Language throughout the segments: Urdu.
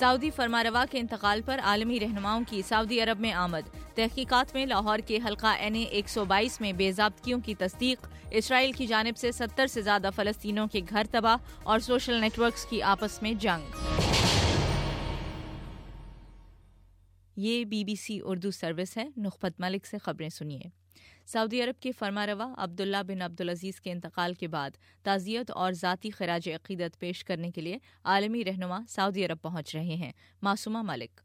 سعودی فرمانروا کے انتقال پر عالمی رہنماؤں کی سعودی عرب میں آمد. تحقیقات میں لاہور کے حلقہ NA 122 میں بے ضابطگیوں کی تصدیق. اسرائیل کی جانب سے 70 سے زیادہ فلسطینیوں کے گھر تباہ اور سوشل نیٹ ورکس کی آپس میں جنگ. یہ BBC اردو سروس ہے. نخبت ملک سے خبریں سنیے. سعودی عرب کے فرمانروا عبداللہ بن عبدالعزیز کے انتقال کے بعد تعزیت اور ذاتی خراج عقیدت پیش کرنے کے لیے عالمی رہنما سعودی عرب پہنچ رہے ہیں. معصومہ ملک.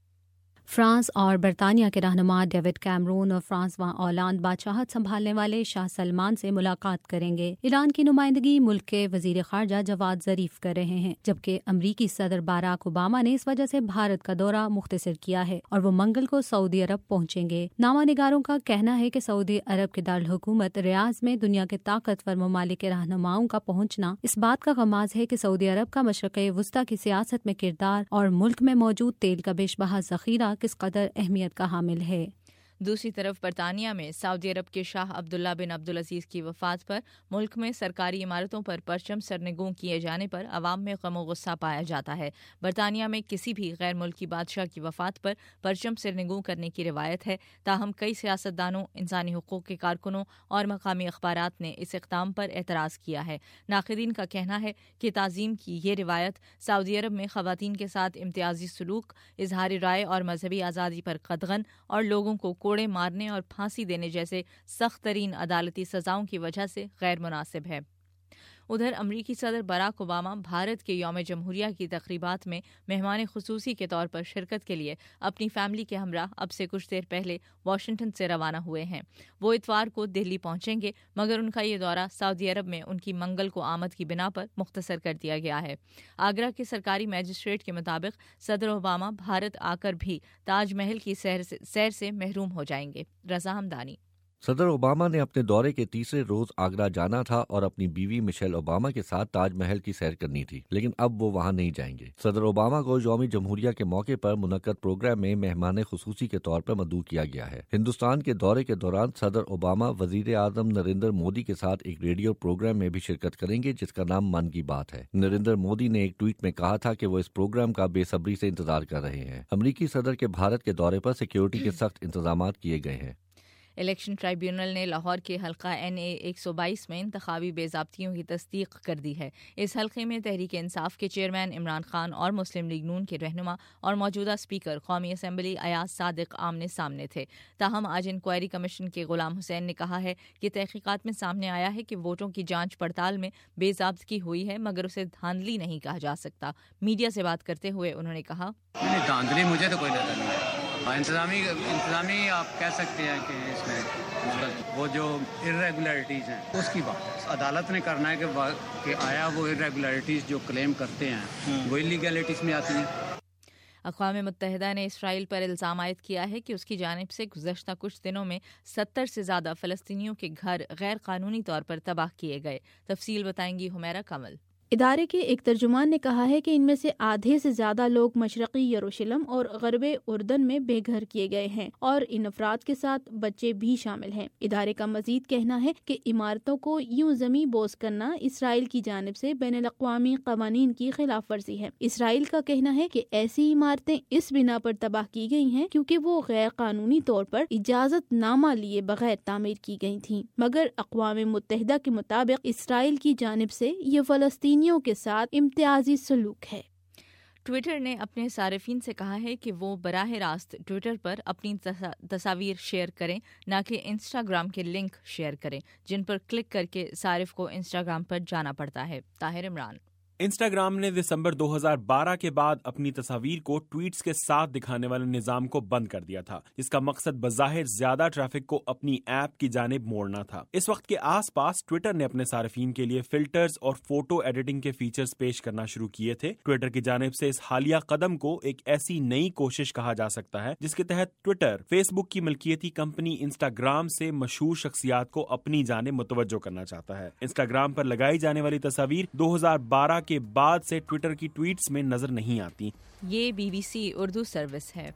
فرانس اور برطانیہ کے رہنما ڈیوڈ کیمرون اور فرانسوا اولانڈ بادشاہت سنبھالنے والے شاہ سلمان سے ملاقات کریں گے. ایران کی نمائندگی ملک کے وزیر خارجہ جواد ظریف کر رہے ہیں، جبکہ امریکی صدر باراک اوباما نے اس وجہ سے بھارت کا دورہ مختصر کیا ہے اور وہ منگل کو سعودی عرب پہنچیں گے. نامہ نگاروں کا کہنا ہے کہ سعودی عرب کے دارالحکومت ریاض میں دنیا کے طاقتور ممالک کے رہنماؤں کا پہنچنا اس بات کا غماز ہے کہ سعودی عرب کا مشرق وسطیٰ کی سیاست میں کردار اور ملک میں موجود تیل کا بیش بہا ذخیرہ کس قدر اہمیت کا حامل ہے. دوسری طرف برطانیہ میں سعودی عرب کے شاہ عبداللہ بن عبدالعزیز کی وفات پر ملک میں سرکاری عمارتوں پر پرچم سرنگوں کیے جانے پر عوام میں غم و غصہ پایا جاتا ہے. برطانیہ میں کسی بھی غیر ملکی بادشاہ کی وفات پر پرچم سرنگوں کرنے کی روایت ہے، تاہم کئی سیاستدانوں، انسانی حقوق کے کارکنوں اور مقامی اخبارات نے اس اقدام پر اعتراض کیا ہے. ناقدین کا کہنا ہے کہ تعظیم کی یہ روایت سعودی عرب میں خواتین کے ساتھ امتیازی سلوک، اظہار رائے اور مذہبی آزادی پر قدغن اور لوگوں کو کوڑے مارنے اور پھانسی دینے جیسے سخت ترین عدالتی سزاؤں کی وجہ سے غیر مناسب ہے. ادھر امریکی صدر باراک اوباما بھارت کے یوم جمہوریہ کی تقریبات میں مہمان خصوصی کے طور پر شرکت کے لیے اپنی فیملی کے ہمراہ اب سے کچھ دیر پہلے واشنگٹن سے روانہ ہوئے ہیں. وہ اتوار کو دہلی پہنچیں گے، مگر ان کا یہ دورہ سعودی عرب میں ان کی منگل کو آمد کی بنا پر مختصر کر دیا گیا ہے. آگرہ کے سرکاری میجسٹریٹ کے مطابق صدر اوباما بھارت آ کر بھی تاج محل کی سیر سے محروم ہو جائیں گے. رضا ہمدانی. صدر اوباما نے اپنے دورے کے تیسرے روز آگرہ جانا تھا اور اپنی بیوی مشیل اوباما کے ساتھ تاج محل کی سیر کرنی تھی، لیکن اب وہ وہاں نہیں جائیں گے. صدر اوباما کو یوم جمہوریہ کے موقع پر منعقد پروگرام میں مہمان خصوصی کے طور پر مدعو کیا گیا ہے. ہندوستان کے دورے کے دوران صدر اوباما وزیر اعظم نریندر مودی کے ساتھ ایک ریڈیو پروگرام میں بھی شرکت کریں گے جس کا نام من کی بات ہے. نریندر مودی نے ایک ٹویٹ میں کہا تھا کہ وہ اس پروگرام کا بے صبری سے انتظار کر رہے ہیں. امریکی صدر کے بھارت کے دورے پر سیکیورٹی کے سخت انتظامات کیے گئے ہیں. الیکشن ٹرائیبیونل نے لاہور کے حلقہ NA 122 میں انتخابی بے ضابطگیوں کی تصدیق کر دی ہے. اس حلقے میں تحریک انصاف کے چیئرمین عمران خان اور مسلم لیگ نون کے رہنما اور موجودہ اسپیکر قومی اسمبلی ایاز صادق آمنے سامنے تھے. تاہم آج انکوائری کمیشن کے غلام حسین نے کہا ہے کہ تحقیقات میں سامنے آیا ہے کہ ووٹوں کی جانچ پڑتال میں بے ضابطگی ہوئی ہے، مگر اسے دھاندلی نہیں کہا جا سکتا. میڈیا سے بات کرتے ہوئے انہوں نے کہا، دھاندلی مجھے تو کوئی نظر نہیں ہے. انتظامی آپ کہہ سکتے ہیں کہ اس میں وہ جو ارریگولیرٹیز ہیں اس کی بات عدالت نے کرنا ہے کہ آیا وہ ارریگولیرٹیز جو کلیم کرتے ہیں وہ انلیگلٹیز میں آتی ہیں. اقوام متحدہ نے اسرائیل پر الزام عائد کیا ہے کہ اس کی جانب سے گزشتہ کچھ دنوں میں 70 سے زیادہ فلسطینیوں کے گھر غیر قانونی طور پر تباہ کیے گئے. تفصیل بتائیں گی حمیرہ کمل. ادارے کے ایک ترجمان نے کہا ہے کہ ان میں سے آدھے سے زیادہ لوگ مشرقی یروشلم اور غرب اردن میں بے گھر کیے گئے ہیں اور ان افراد کے ساتھ بچے بھی شامل ہیں. ادارے کا مزید کہنا ہے کہ عمارتوں کو یوں زمیں بوس کرنا اسرائیل کی جانب سے بین الاقوامی قوانین کی خلاف ورزی ہے. اسرائیل کا کہنا ہے کہ ایسی عمارتیں اس بنا پر تباہ کی گئی ہیں کیونکہ وہ غیر قانونی طور پر اجازت نامہ لیے بغیر تعمیر کی گئی تھیں، مگر اقوام متحدہ کے مطابق اسرائیل کی جانب سے یہ فلسطین کے ساتھ امتیازی سلوک ہے. ٹویٹر نے اپنے صارفین سے کہا ہے کہ وہ براہ راست ٹویٹر پر اپنی تصاویر شیئر کریں، نہ کہ انسٹاگرام کے لنک شیئر کریں جن پر کلک کر کے صارف کو انسٹاگرام پر جانا پڑتا ہے. طاہر عمران. انسٹاگرام نے دسمبر 2012 کے بعد اپنی تصاویر کو ٹویٹس کے ساتھ دکھانے والے نظام کو بند کر دیا تھا، جس کا مقصد بظاہر زیادہ ٹریفک کو اپنی ایپ کی جانب موڑنا تھا. اس وقت کے آس پاس ٹویٹر نے اپنے صارفین کے لیے فلٹرز اور فوٹو ایڈیٹنگ کے فیچرز پیش کرنا شروع کیے تھے. ٹویٹر کی جانب سے اس حالیہ قدم کو ایک ایسی نئی کوشش کہا جا سکتا ہے جس کے تحت ٹویٹر فیس بک کی ملکیتی کمپنی انسٹاگرام سے مشہور شخصیات کو اپنی جانب متوجہ کرنا چاہتا ہے. انسٹاگرام پر لگائی جانے والی تصاویر 2012 کے بعد سے ٹویٹر کی ٹویٹس میں نظر نہیں آتی. یہ BBC اردو سروس ہے.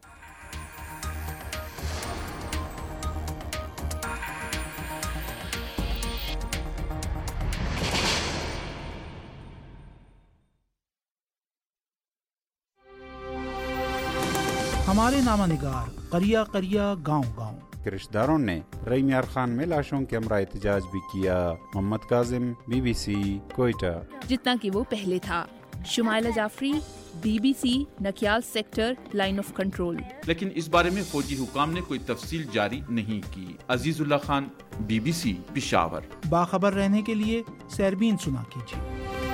ہمارے نامہ نگار قریہ قریہ گاؤں گاؤں کے رشتہ داروں نے رئی میار خان میں لاشوں کے ہمراہ احتجاج بھی کیا. محمد کاظم، BBC کوئٹہ. جتنا کہ وہ پہلے تھا. Shumaila Jafri, BBC Nakyal sector line of control. لیکن اس بارے میں فوجی حکام نے کوئی تفصیل جاری نہیں کی. عزیز اللہ خان، BBC پشاور. باخبر رہنے کے لیے سیربین سنا کیجیے.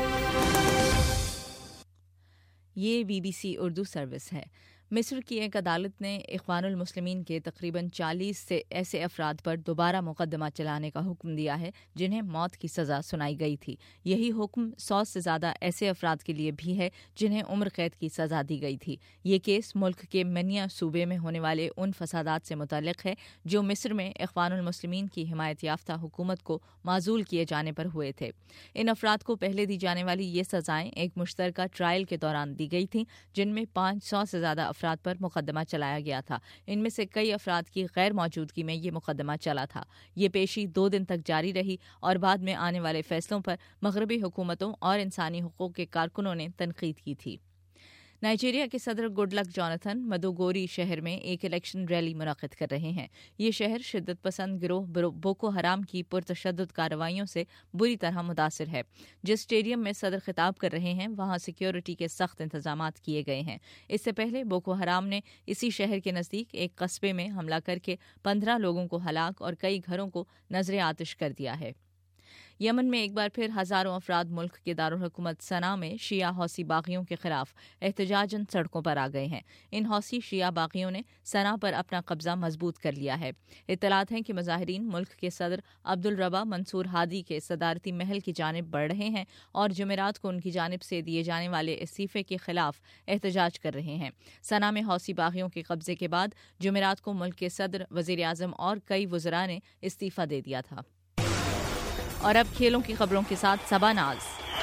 یہ BBC اردو سروس ہے. مصر کی ایک عدالت نے اخوان المسلمین کے تقریباً 40 سے ایسے افراد پر دوبارہ مقدمہ چلانے کا حکم دیا ہے جنہیں موت کی سزا سنائی گئی تھی. یہی حکم 100 سے زیادہ ایسے افراد کے لیے بھی ہے جنہیں عمر قید کی سزا دی گئی تھی. یہ کیس ملک کے منیا صوبے میں ہونے والے ان فسادات سے متعلق ہے جو مصر میں اخوان المسلمین کی حمایت یافتہ حکومت کو معزول کیے جانے پر ہوئے تھے. ان افراد کو پہلے دی جانے والی یہ سزائیں ایک مشترکہ ٹرائل کے دوران دی گئی تھیں جن میں 500 سے زیادہ افراد پر مقدمہ چلایا گیا تھا. ان میں سے کئی افراد کی غیر موجودگی میں یہ مقدمہ چلا تھا. یہ پیشی 2 دن تک جاری رہی اور بعد میں آنے والے فیصلوں پر مغربی حکومتوں اور انسانی حقوق کے کارکنوں نے تنقید کی تھی. نائجیریا کے صدر گڈ لک جوناتھن مدوگوری شہر میں ایک الیکشن ریلی منعقد کر رہے ہیں. یہ شہر شدت پسند گروہ بوکو حرام کی پرتشدد کارروائیوں سے بری طرح متاثر ہے. جس اسٹیڈیم میں صدر خطاب کر رہے ہیں وہاں سیکیورٹی کے سخت انتظامات کیے گئے ہیں. اس سے پہلے بوکو حرام نے اسی شہر کے نزدیک ایک قصبے میں حملہ کر کے 15 لوگوں کو ہلاک اور کئی گھروں کو نذر آتش کر دیا ہے. یمن میں ایک بار پھر ہزاروں افراد ملک کے دارالحکومت صنعا میں شیعہ حوثی باغیوں کے خلاف احتجاجاً سڑکوں پر آ گئے ہیں. ان حوثی شیعہ باغیوں نے صنعا پر اپنا قبضہ مضبوط کر لیا ہے. اطلاعات ہیں کہ مظاہرین ملک کے صدر عبدالربا منصور ہادی کے صدارتی محل کی جانب بڑھ رہے ہیں اور جمعرات کو ان کی جانب سے دیے جانے والے استعفے کے خلاف احتجاج کر رہے ہیں. صنعا میں حوثی باغیوں کے قبضے کے بعد جمعرات کو ملک کے صدر، وزیر اعظم اور کئی وزراء نے استعفی دے دیا تھا. اور اب کھیلوں کی خبروں کے ساتھ Saba Naz.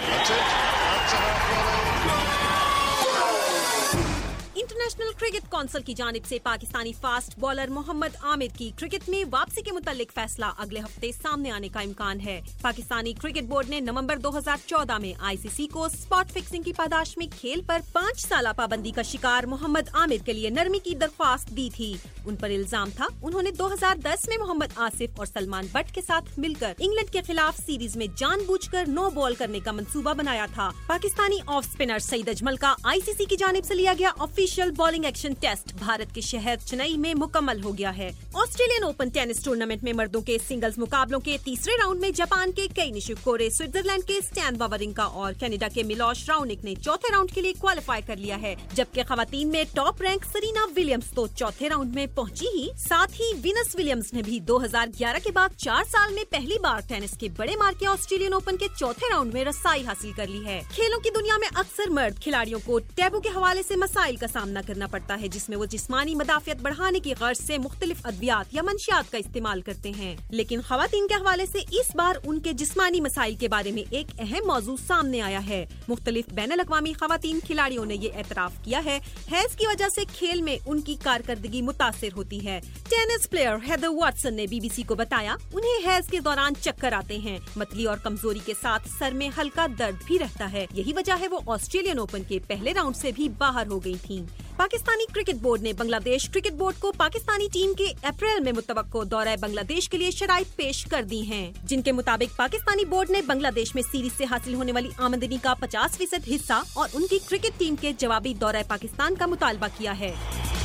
International cricket council کی جانب سے پاکستانی فاسٹ بالر محمد عامر کی کرکٹ میں واپسی کے متعلق فیصلہ اگلے ہفتے سامنے آنے کا امکان ہے. پاکستانی کرکٹ بورڈ نے نومبر 2014 میں ICC کو اسپاٹ فکسنگ کی پاداش میں کھیل پر 5 سالہ پابندی کا شکار محمد عامر کے لیے نرمی کی درخواست دی تھی. ان پر الزام تھا انہوں نے 2010 میں محمد آصف اور سلمان بٹ کے ساتھ مل کر انگلینڈ کے خلاف سیریز میں جان بوجھ کر نو بال کرنے کا منصوبہ بنایا تھا. پاکستانی آف اسپنر سعید اجمل کا ICC کی جانب سے لیا گیا official bowling action test Bharat کے شہر چنئی میں مکمل ہو گیا ہے. آسٹریلین اوپن ٹینس ٹورنامنٹ میں مردوں کے سنگلز مقابلوں کے تیسرے راؤنڈ میں جاپان کے کئی نشیکورے، سوئٹزرلینڈ کے اسٹین واورنکا اور کینیڈا کے میلوش راؤنک نے چوتھے راؤنڈ کے لیے کوالیفائی کر لیا ہے. جبکہ خواتین میں ٹاپ رینک سرینا ولیمز تو چوتھے راؤنڈ میں پہنچی ہی. ساتھ ہی وینس ولیمز نے بھی 2011 کے بعد 4 سال میں پہلی بار ٹینس کے بڑے مارکے آسٹریلین اوپن کے چوتھے راؤنڈ میں رسائی حاصل کر لی ہے. کھیلوں کی دنیا میں اکثر مرد کھلاڑیوں کو ٹیبو کے حوالے سے مسائل کا سامنا کرنا پڑتا ہے جس میں وہ جسمانی مدافعت بڑھانے کی غرض سے مختلف ادویات یا منشیات کا استعمال کرتے ہیں. لیکن خواتین کے حوالے سے اس بار ان کے جسمانی مسائل کے بارے میں ایک اہم موضوع سامنے آیا ہے. مختلف بین الاقوامی خواتین کھلاڑیوں نے یہ اعتراف کیا ہے حیض کی وجہ سے کھیل میں ان کی کارکردگی متاثر ہوتی ہے. ٹینس پلیئر ہیدر واٹسن نے BBC کو بتایا انہیں حیض کے دوران چکر آتے ہیں. متلی اور کمزوری کے ساتھ سر میں ہلکا درد بھی رہتا ہے. یہی وجہ ہے وہ آسٹریلین اوپن کے پہلے راؤنڈ سے بھی باہر ہو گئی تھیں. پاکستانی کرکٹ بورڈ نے بنگلہ دیش کرکٹ بورڈ کو پاکستانی ٹیم کے اپریل میں متوقع دورہ بنگلہ دیش کے لیے شرائط پیش کر دی ہیں جن کے مطابق پاکستانی بورڈ نے بنگلہ دیش میں سیریز سے حاصل ہونے والی آمدنی کا 50% حصہ اور ان کی کرکٹ ٹیم کے جوابی دورہ پاکستان کا مطالبہ کیا ہے.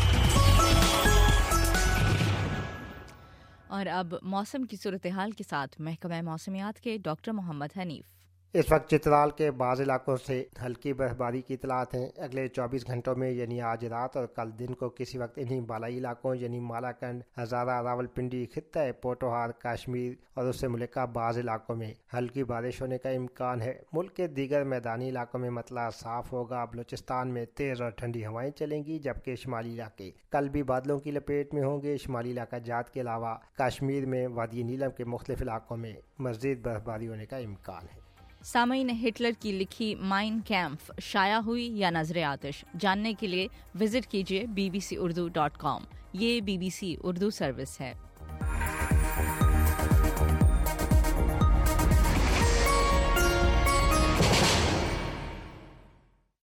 اور اب موسم کی صورتحال کے ساتھ محکمہ موسمیات کے ڈاکٹر محمد حنیف. اس وقت چترال کے بعض علاقوں سے ہلکی برفباری کی اطلاعات ہیں. اگلے 24 گھنٹوں میں یعنی آج رات اور کل دن کو کسی وقت انہی بالائی علاقوں یعنی مالاکنڈ، ہزارہ، راولپنڈی، خطہ پوٹوہار، کشمیر اور اس سے ملکہ بعض علاقوں میں ہلکی بارش ہونے کا امکان ہے. ملک کے دیگر میدانی علاقوں میں مطلع صاف ہوگا. بلوچستان میں تیز اور ٹھنڈی ہوائیں چلیں گی جبکہ شمالی علاقے کل بھی بادلوں کی لپیٹ میں ہوں گے. شمالی علاقہ جات کے علاوہ کشمیر میں وادی نیلم کے مختلف علاقوں میں مزید برفباری ہونے کا امکان ہے. سامعین، ہٹلر کی لکھی مائن کیمپ شائع ہوئی یا نذر آتش؟ جاننے کے لیے وزٹ کیجیے bbcurdu.com. یہ BBC اردو سروس ہے.